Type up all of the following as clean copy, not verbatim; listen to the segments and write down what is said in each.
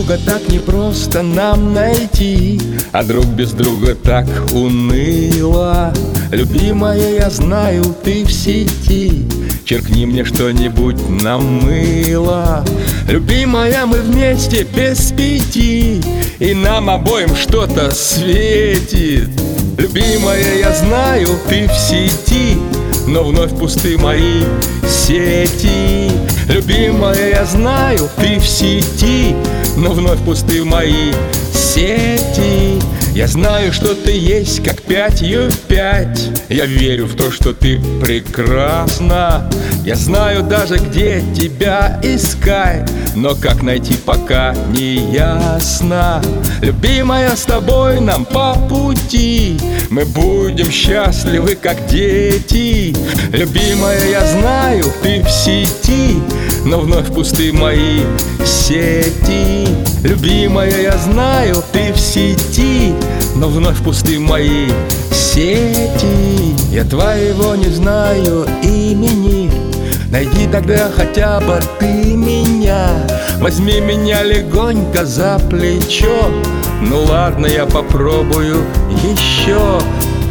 друга так непросто нам найти, а друг без друга так уныло. Любимая, я знаю, ты в сети, черкни мне что-нибудь на мыло. Любимая, мы вместе без пяти, и нам обоим что-то светит. Любимая, я знаю, ты в сети, но вновь пусты мои сети. Любимая, я знаю, ты в сети, но вновь пусты мои сети. Я знаю, что ты есть как 5/5. Я верю в то, что ты прекрасна. Я знаю даже, где тебя искать, но как найти, пока не ясно. Любимая, с тобой нам по пути, мы будем счастливы, как дети. Любимая, я знаю, ты в сети, но вновь пусты мои сети. Любимая, я знаю, ты в сети, но вновь пусты мои сети. Я твоего не знаю имени, найди тогда хотя бы ты меня. Возьми меня легонько за плечо, ну ладно, я попробую еще.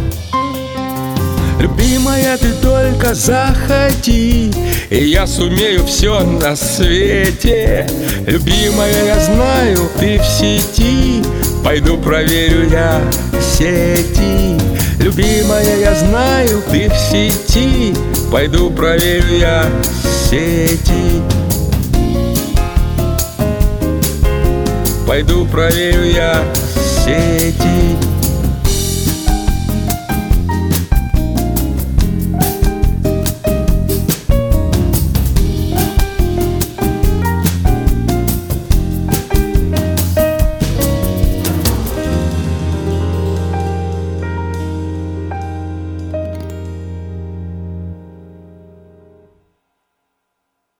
Любимая, ты только заходи, и я сумею все на свете. Любимая, я знаю, ты в сети, пойду проверю я сети. Любимая, я знаю, ты в сети, пойду проверю я сети. Пойду проверю я сети.